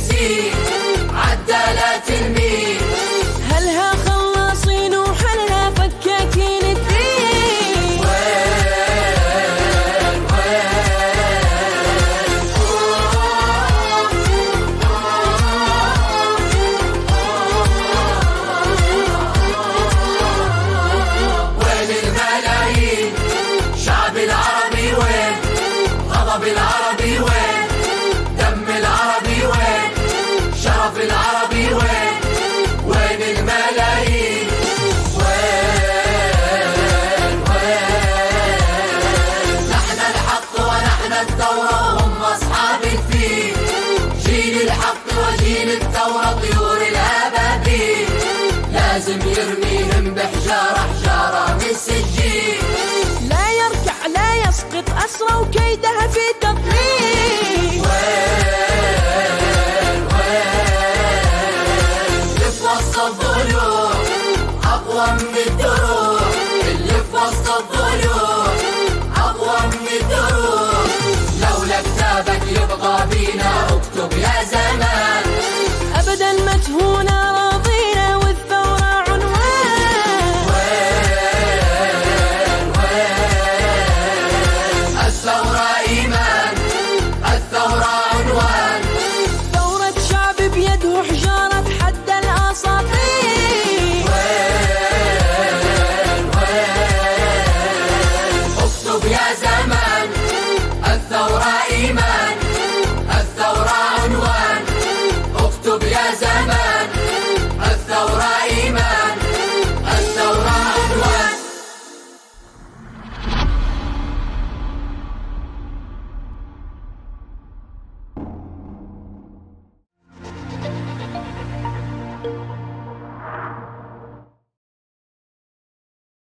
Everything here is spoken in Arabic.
السين عدالات المين، هلها خلاصين وحلها فكاكين الدين. وين الملايين؟ شعب العربي وين؟ غضب العربي وين؟ دم العربي وين؟ شرف العربي وين؟ وين الملايين؟ نحن الحق ونحن الثورة وهم أصحاب الفيل، جيل الحق وجيل الثورة طيور الأبابيل، لازم يرميهم بحجارة من سجين، لا يركع لا يسقط أسرى وكيدها في تضليل.